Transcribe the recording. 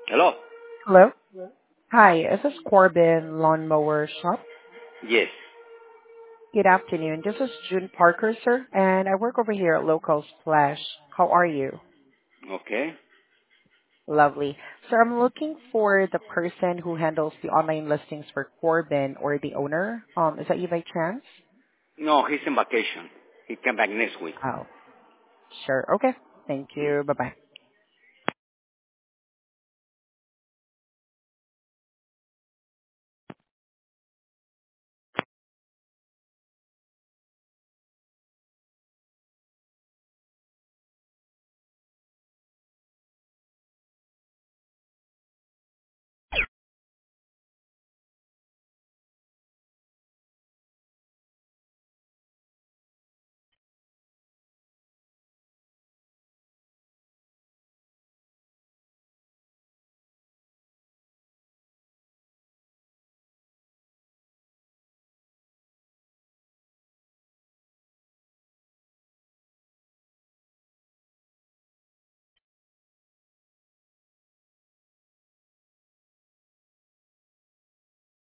Hello? Hello. Hi, is this Corbin Lawnmower Shop? Yes. Good afternoon. This is June Parker, sir, and I work over here at Local Splash. How are you? Okay. Lovely. Sir, I'm looking for the person who handles the online listings for Corbin or the owner. Is that you by chance? No, he's in vacation. He come back next week. Oh, sure. Okay. Thank you. Bye-bye.